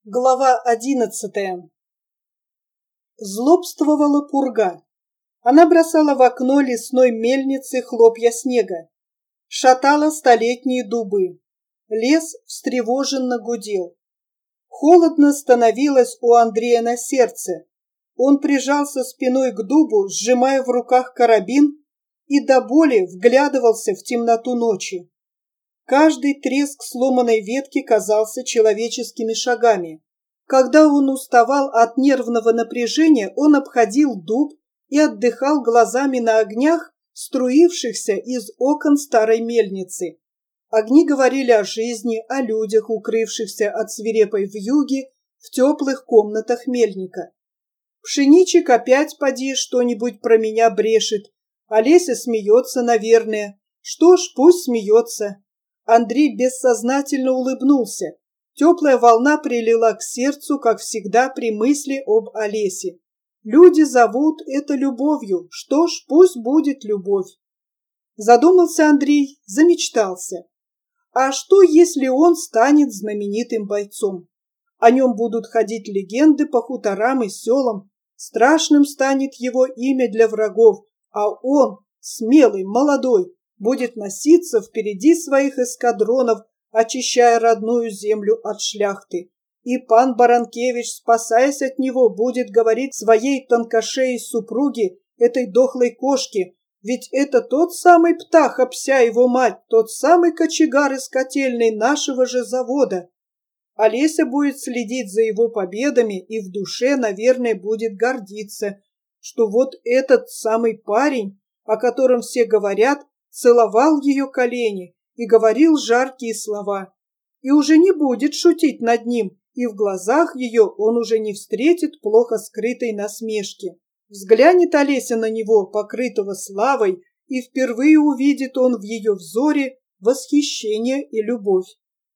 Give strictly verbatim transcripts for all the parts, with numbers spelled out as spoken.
Глава одиннадцатая. Злобствовала пурга. Она бросала в окно лесной мельницы хлопья снега, шатала столетние дубы. Лес встревоженно гудел. Холодно становилось у Андрея на сердце. Он прижался спиной к дубу, сжимая в руках карабин, и до боли вглядывался в темноту ночи. Каждый треск сломанной ветки казался человеческими шагами. Когда он уставал от нервного напряжения, он обходил дуб и отдыхал глазами на огнях, струившихся из окон старой мельницы. Огни говорили о жизни, о людях, укрывшихся от свирепой вьюги в теплых комнатах мельника. Пшеничек опять поди что-нибудь про меня брешет. Олеся смеется, наверное. Что ж, пусть смеется. Андрей бессознательно улыбнулся. Теплая волна прилила к сердцу, как всегда при мысли об Олесе. Люди зовут это любовью. Что ж, пусть будет любовь. Задумался Андрей, замечтался. А что, если он станет знаменитым бойцом? О нем будут ходить легенды по хуторам и селам. Страшным станет его имя для врагов, а он, смелый, молодой, будет носиться впереди своих эскадронов, очищая родную землю от шляхты. И пан Баранкевич, спасаясь от него, будет говорить своей тонкошеей супруге, этой дохлой кошке, ведь это тот самый Птаха, Пся его мать, тот самый кочегар из котельной нашего же завода. Олеся будет следить за его победами и в душе, наверное, будет гордиться, что вот этот самый парень, о котором все говорят, целовал ее колени и говорил жаркие слова. И уже не будет шутить над ним, и в глазах ее он уже не встретит плохо скрытой насмешки. Взглянет Олеся на него, покрытого славой, и впервые увидит он в ее взоре восхищение и любовь.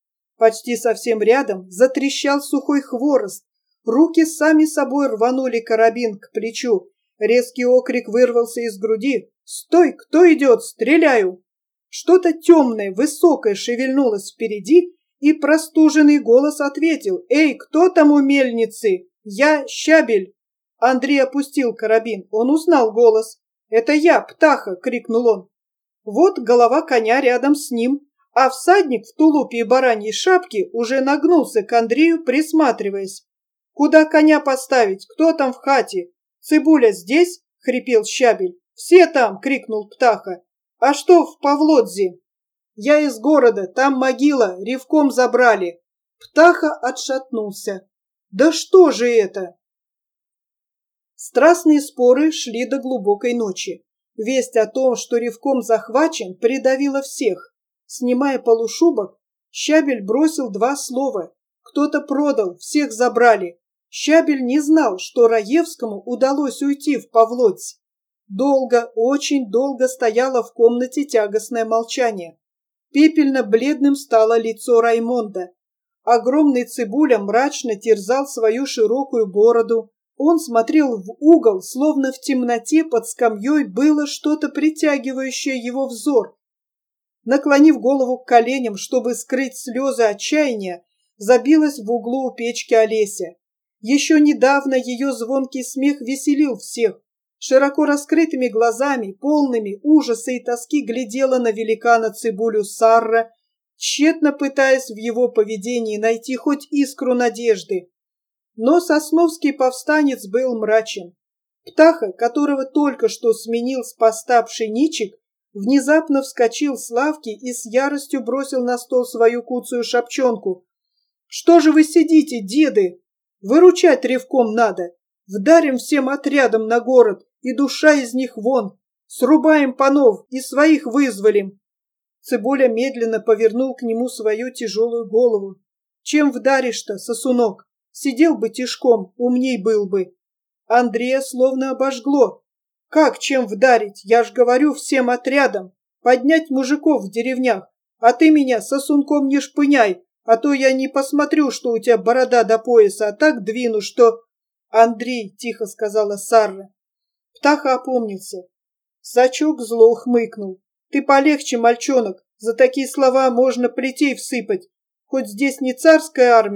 Почти совсем рядом затрещал сухой хворост. Руки сами собой рванули карабин к плечу. Резкий окрик вырвался из груди. «Стой! Кто идет? Стреляю!» Что-то темное, высокое шевельнулось впереди, и простуженный голос ответил: «Эй, кто там у мельницы? Я Щабель!» Андрей опустил карабин. Он узнал голос. «Это я, Птаха!» — крикнул он. Вот голова коня рядом с ним, а всадник в тулупе и бараньей шапке уже нагнулся к Андрею, присматриваясь. «Куда коня поставить? Кто там в хате? Цибуля здесь?» — хрипел Щабель. «Все там!» — крикнул Птаха. «А что в Павлодзе?» «Я из города, там могила, ревком забрали». Птаха отшатнулся. «Да что же это?» Страстные споры шли до глубокой ночи. Весть о том, что ревком захвачен, придавила всех. Снимая полушубок, Щабель бросил два слова. Кто-то продал, всех забрали. Щабель не знал, что Раевскому удалось уйти в Павлодзь. Долго, очень долго стояло в комнате тягостное молчание. Пепельно-бледным стало лицо Раймонда. Огромный Цибуля мрачно терзал свою широкую бороду. Он смотрел в угол, словно в темноте под скамьей было что-то притягивающее его взор. Наклонив голову к коленям, чтобы скрыть слезы отчаяния, забилась в углу у печки Олеся. Еще недавно ее звонкий смех веселил всех. Широко раскрытыми глазами, полными ужаса и тоски, глядела на великана Цибулю Сарра, тщетно пытаясь в его поведении найти хоть искру надежды. Но сосновский повстанец был мрачен. Птаха, которого только что сменил с поста Пшеничек, внезапно вскочил с лавки и с яростью бросил на стол свою куцую шапчонку. «Что же вы сидите, деды? Выручать ревком надо. Вдарим всем отрядом на город, и душа из них вон. Срубаем панов и своих вызволим». Цибуля медленно повернул к нему свою тяжелую голову. «Чем вдаришь-то, сосунок? Сидел бы тишком, умней был бы». Андрея словно обожгло. «Как чем вдарить? Я ж говорю всем отрядом. Поднять мужиков в деревнях. А ты меня сосунком не шпыняй, а то я не посмотрю, что у тебя борода до пояса, а так двину, что...» «Андрей», — тихо сказала Сарра. Птаха опомнился. Сачок зло хмыкнул. «Ты полегче, мальчонок. За такие слова можно плетей всыпать. Хоть здесь не царская армия,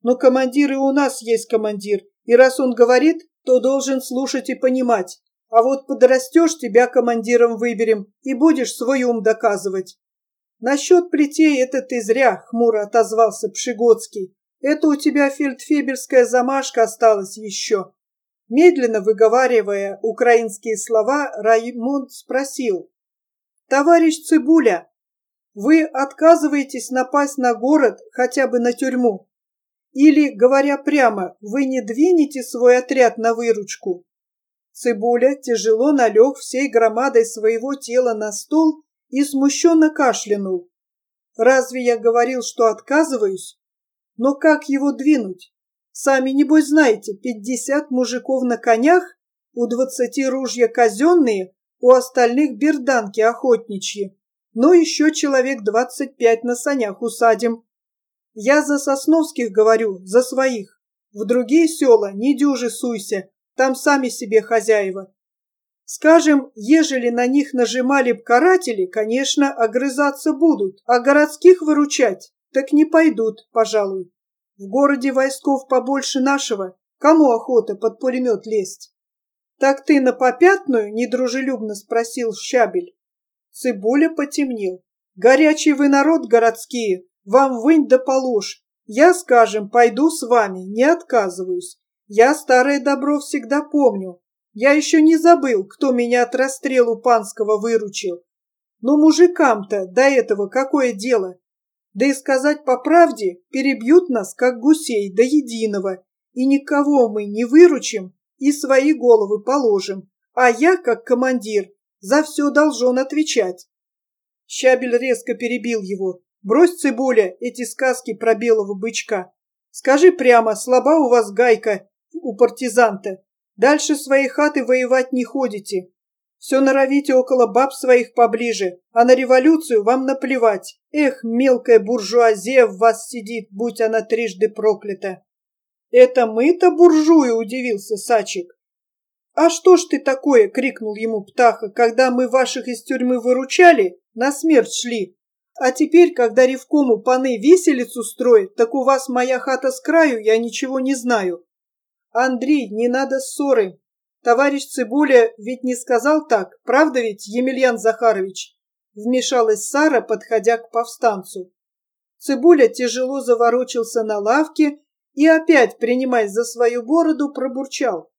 Но командир и у нас есть командир, и раз он говорит, то должен слушать и понимать. А вот подрастешь, тебя командиром выберем, и будешь свой ум доказывать. Насчет плетей это ты зря, хмуро отозвался Пшигодский. Это у тебя фельдфебельская замашка осталась еще. Медленно выговаривая украинские слова, Раймонд спросил. Товарищ Цыбуля, вы отказываетесь напасть на город, хотя бы на тюрьму? Или, говоря прямо, вы не двинете свой отряд на выручку? Цыбуля тяжело налег всей громадой своего тела на стол и смущенно кашлянул. Разве я говорил, что отказываюсь? Но как его двинуть? Сами, небось, знаете, пятьдесят мужиков на конях, у двадцати ружья казенные, у остальных берданки охотничьи, но еще человек двадцать пять на санях усадим. Я за Сосновских говорю, за своих. В другие села не дюжи суйся, там сами себе хозяева. Скажем, ежели на них нажимали б каратели, конечно, огрызаться будут, а городских выручать так не пойдут, пожалуй. В городе войсков побольше нашего, кому охота под пулемет лезть? Так ты на попятную? Недружелюбно спросил Щабель. Цыбуля потемнел. Горячий вы народ, городские, вам вынь да положь. Я, скажем, пойду с вами, не отказываюсь. Я старое добро всегда помню. Я еще не забыл, кто меня от расстрелу панского выручил. Но мужикам-то до этого какое дело? Да и сказать по правде, перебьют нас, как гусей, до единого. И никого мы не выручим и свои головы положим. А я, как командир, за все должен отвечать. Щабель резко перебил его. Брось, Цыбуля, эти сказки про белого бычка. Скажи прямо, слаба у вас гайка у партизан-то. Дальше своей хаты воевать не ходите. Все норовите около баб своих поближе, а на революцию вам наплевать. Эх, мелкая буржуазия в вас сидит, будь она трижды проклята. Это мы-то буржуи, удивился Сачик. А что ж ты такое, крикнул ему Птаха, когда мы ваших из тюрьмы выручали, на смерть шли. А теперь, когда ревкому паны виселицу строят, так у вас моя хата с краю, я ничего не знаю. Андрей, не надо ссоры. Товарищ Цыбуля ведь не сказал так, правда ведь, Емельян Захарович? Вмешалась Сара, подходя к повстанцу. Цыбуля тяжело заворочился на лавке и опять, принимаясь за свою бороду, пробурчал.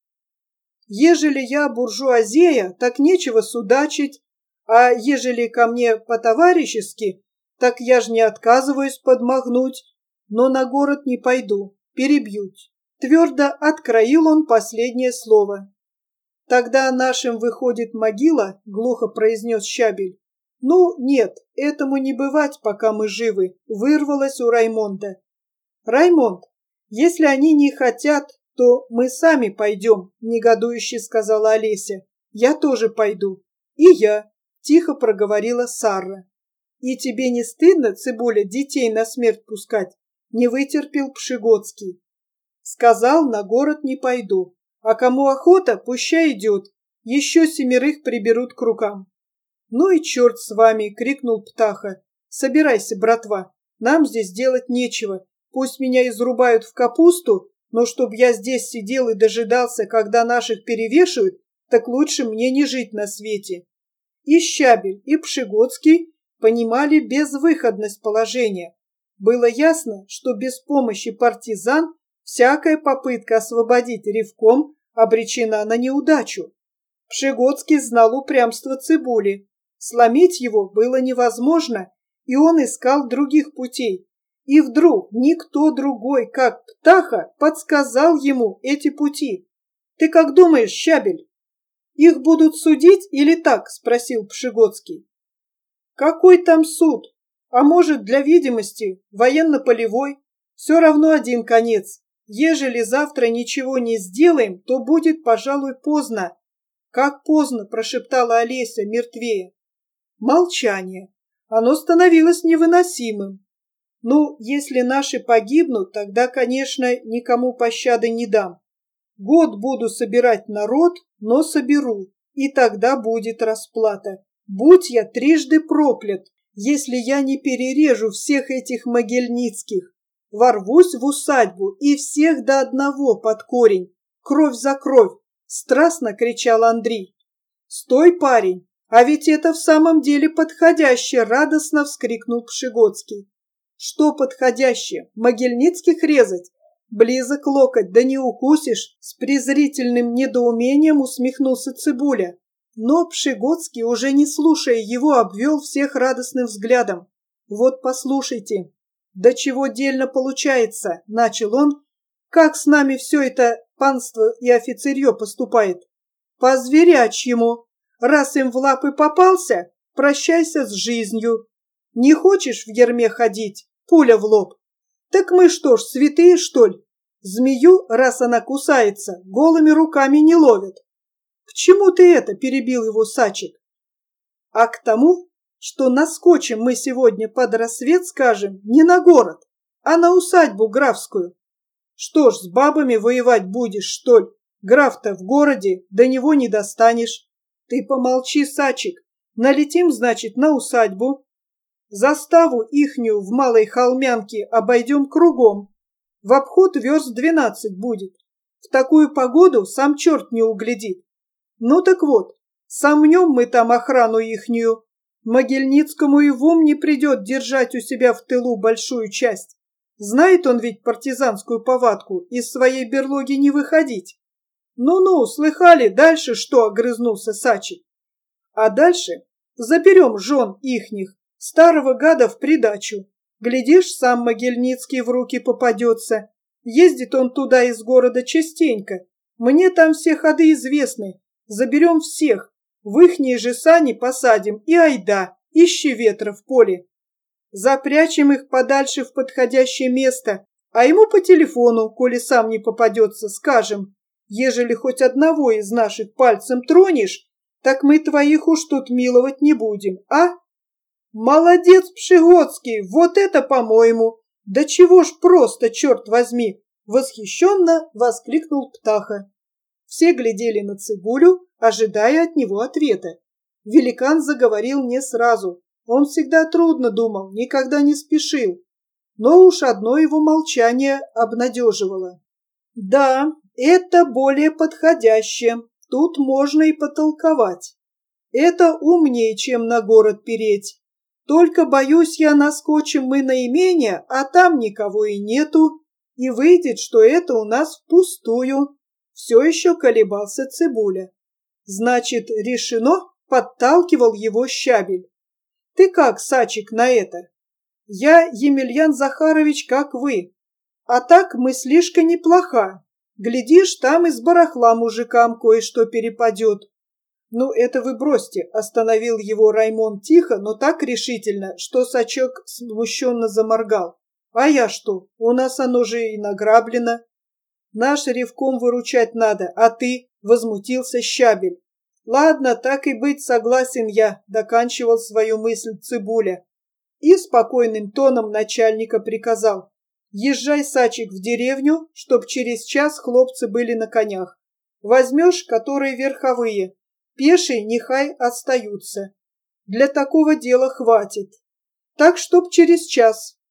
Ежели я буржуазия, так нечего судачить, а ежели ко мне по-товарищески, так я ж не отказываюсь подмахнуть, но на город не пойду, перебьют. Твердо откроил он последнее слово. Тогда нашим выходит могила, глухо произнес Щабель. Ну, нет, этому не бывать, пока мы живы, вырвалось у Раймонда. Раймонд, если они не хотят, то мы сами пойдем, негодующе сказала Олеся. Я тоже пойду. И я, тихо проговорила Сара. И тебе не стыдно, Цыбуля, детей на смерть пускать? Не вытерпел Пшигодский. Сказал, на город не пойду. А кому охота, пущай идет. Еще семерых приберут к рукам. Ну и черт с вами, крикнул Птаха. Собирайся, братва, нам здесь делать нечего. Пусть меня изрубают в капусту, но чтоб я здесь сидел и дожидался, когда наших перевешают, так лучше мне не жить на свете. И Щабель, и Пшигодский понимали безвыходность положения. Было ясно, что без помощи партизан всякая попытка освободить ревком обречена на неудачу. Пшигодский знал упрямство Цыбули. Сломить его было невозможно, и он искал других путей. И вдруг никто другой, как Птаха, подсказал ему эти пути. «Ты как думаешь, Щабель, их будут судить или так?» – спросил Пшигодский. «Какой там суд? А может, для видимости, военно-полевой? Все равно один конец. Ежели завтра ничего не сделаем, то будет, пожалуй, поздно». «Как поздно?» – прошептала Олеся, мертвее. Молчание. Оно становилось невыносимым. «Ну, если наши погибнут, тогда, конечно, никому пощады не дам. Год буду собирать народ, но соберу, и тогда будет расплата. Будь я трижды проклят, если я не перережу всех этих могильницких. Ворвусь в усадьбу и всех до одного под корень, кровь за кровь, страстно кричал Андрей. Стой, парень, а ведь это в самом деле подходящее, радостно вскрикнул Пшигодский. Что подходящее, Могильницких резать? Близок локоть, да не укусишь, с презрительным недоумением усмехнулся Цыбуля. Но Пшигодский, уже не слушая его, обвел всех радостным взглядом. Вот послушайте, до чего дельно получается, начал он, как с нами все это панство и офицерье поступает. По-зверячьему, раз им в лапы попался, прощайся с жизнью. Не хочешь в ярме ходить, пуля в лоб. Так мы что ж, святые, что ли? Змею, раз она кусается, голыми руками не ловят. К чему ты это, перебил его Сачик? А к тому, что наскочим мы сегодня под рассвет, скажем, не на город, а на усадьбу графскую. Что ж, с бабами воевать будешь, что ли? Граф-то в городе, до него не достанешь. Ты помолчи, Сачик. Налетим, значит, на усадьбу. Заставу ихнюю в Малой Холмянке обойдем кругом. В обход верст двенадцать будет. В такую погоду сам черт не углядит. Ну так вот, сомнем мы там охрану ихнюю. Могильницкому и в ум не придет держать у себя в тылу большую часть. Знает он ведь партизанскую повадку, из своей берлоги не выходить. Ну-ну, слыхали, дальше что, огрызнулся Сачик. А дальше заберем жен ихних, старого гада в придачу. Глядишь, сам Могильницкий в руки попадется. Ездит он туда из города частенько. Мне там все ходы известны. Заберем всех, в ихние же сани посадим и айда, ищи ветра в поле. Запрячем их подальше в подходящее место, а ему по телефону, коли сам не попадется, скажем, ежели хоть одного из наших пальцем тронешь, так мы твоих уж тут миловать не будем, а? Молодец, Пшигодский, вот это, по-моему! Да чего ж просто, черт возьми! Восхищенно воскликнул Птаха. Все глядели на Цыбулю, ожидая от него ответа. Великан заговорил не сразу. Он всегда трудно думал, никогда не спешил. Но уж одно его молчание обнадеживало. Да, это более подходящее. Тут можно и потолковать. Это умнее, чем на город переть. Только, боюсь я, наскочим мы на имение, а там никого и нету. И выйдет, что это у нас впустую. Все еще колебался Цыбуля. Значит, решено, подталкивал его Щабель. Ты как, Сачик, на это? Я, Емельян Захарович, как вы. А так мыслишка неплоха. Глядишь, там из барахла мужикам кое-что перепадет. Ну, это вы бросьте, остановил его Раймон тихо, но так решительно, что Сачок смущенно заморгал. А я что? У нас оно же и награблено. Наш ревком выручать надо, а ты? Возмутился Щабель. Ладно, так и быть, согласен я, доканчивал свою мысль Цыбуля. И спокойным тоном начальника приказал. Езжай, Сачик, в деревню, чтоб через час хлопцы были на конях. Возьмешь, которые верховые. Пешие нехай остаются. Для такого дела хватит. Так, чтоб через час.